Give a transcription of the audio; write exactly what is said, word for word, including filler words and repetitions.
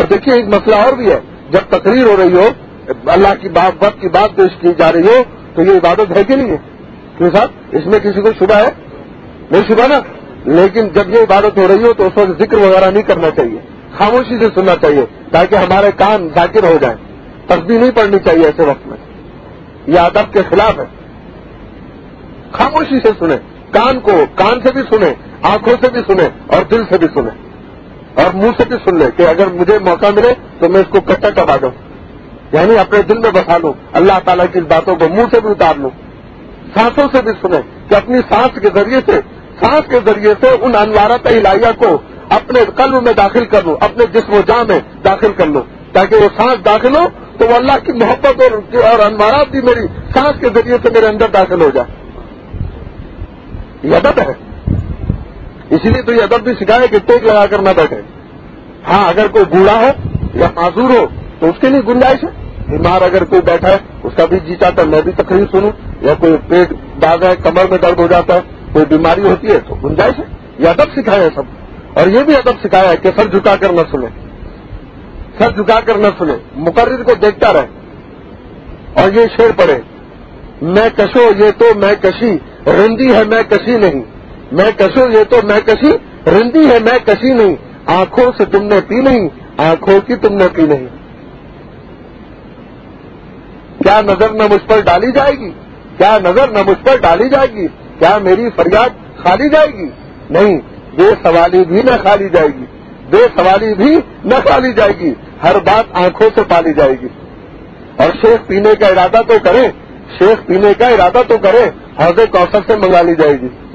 دیکھیے ایک مسئلہ اور بھی ہے، جب تقریر ہو رہی ہو، اللہ کی بات وقت کی بات پیش کی جا رہی ہو، تو یہ عبادت ہے کہ نہیں ہے؟ کیوں صاحب اس میں کسی کو شبہ ہے؟ نہیں شبہ نا. لیکن جب یہ عبادت ہو رہی ہو تو اس وقت ذکر وغیرہ نہیں کرنا چاہیے، خاموشی سے سننا چاہیے تاکہ ہمارے کان ذاکر ہو جائیں. تسبیح نہیں پڑھنی چاہیے ایسے وقت میں، یہ ادب کے خلاف ہے. خاموشی سے سنیں، کان کو کان سے بھی سنیں، آنکھوں سے بھی سنیں اور دل سے بھی سنیں اور منہ سے بھی سن لیں کہ اگر مجھے موقع ملے تو میں اس کو کٹا کٹا دوں، یعنی اپنے دل میں بسا لوں، اللہ تعالیٰ کی باتوں کو منہ سے بھی اتار لوں. سانسوں سے بھی سنیں کہ اپنی سانس کے ذریعے سے سانس کے ذریعے سے ان انوارات الہیہ کو اپنے قلب میں داخل کر لوں، اپنے جسم و جاں میں داخل کر لوں، تاکہ وہ سانس داخل ہو تو وہ اللہ کی محبت اور اور انوارات بھی میری سانس کے ذریعے سے میرے اندر داخل ہو جائے. یہ ادب ہے. اسی لیے تو یہ ادب بھی سکھائے کہ ٹیک لگا کر نہ بیٹھے. ہاں اگر کوئی بوڑھا ہو یا معذور ہو تو اس کے لیے گنجائش ہے. بیمار اگر کوئی بیٹھا ہے اس کا بھی جی چاہتا ہے میں بھی تقریر سنوں، یا کوئی پیٹ داغ ہے، کمر میں درد ہو جاتا ہے، کوئی بیماری ہوتی ہے تو گنجائش ہے. یہ ادب سکھایا ہے سب. اور یہ بھی ادب سکھایا ہے کہ سر جھکا کر نہ سنیں، سر جھکا کر نہ سنیں، مقرر کو دیکھتا رہے اور یہ شعر پڑھے، میں کشو یہ تو میں کشی رندی ہے میں کشی نہیں، میں کشو یہ تو میں کشی رندی ہے میں کشی نہیں، آنکھوں سے تم نے پی نہیں، آنکھوں کی تم نے پی نہیں. کیا نظر نہ مجھ پر ڈالی جائے گی، کیا نظر نہ مجھ پر ڈالی جائے گی، کیا میری فریاد کھالی جائے گی؟ نہیں، بے سوالی بھی نہ کھالی جائے گی، بے سوالی بھی نہ کھالی جائے گی، ہر بات آنکھوں سے پالی جائے گی. اور شیخ پینے کا ارادہ تو کریں، شیخ پینے کا ارادہ تو کریں، حوض کوثر سے منگا لی جائے گی.